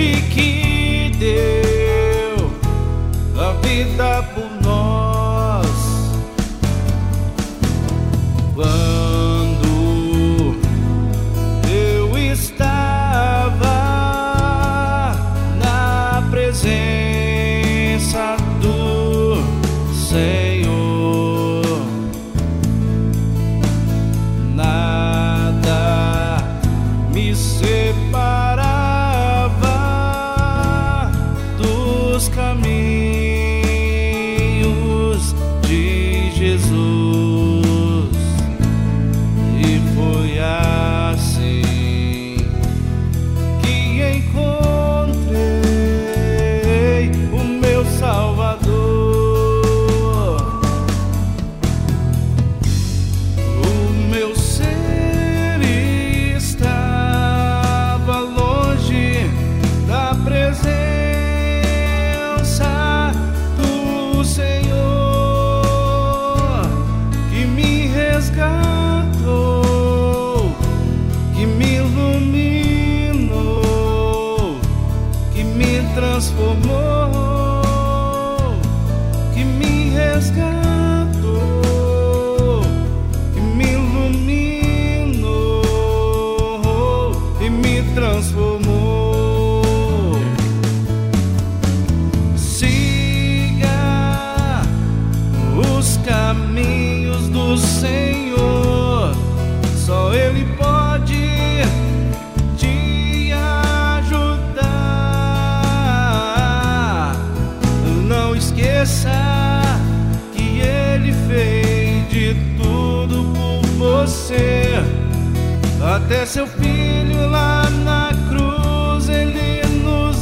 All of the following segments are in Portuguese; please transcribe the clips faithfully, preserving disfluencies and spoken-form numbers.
e que deu a vida por nós. Quando eu estava na presença do Senhor, nada me separava dos caminhos de Jesus, e foi assim que encontrei o meu Salvador. O meu ser estava longe da presença do Senhor, que me resgatou, que me iluminou, que me transformou, que me resgatou, que me iluminou e me transformou. Siga os caminhos do Senhor, só Ele pode te ajudar. Não esqueça que Ele fez de tudo por você, até seu filho lá na cruz Ele nos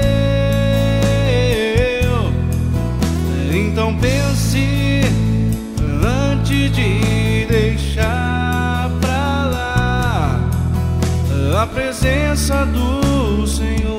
deu. Então pense antes de deixar pra lá a presença do Senhor.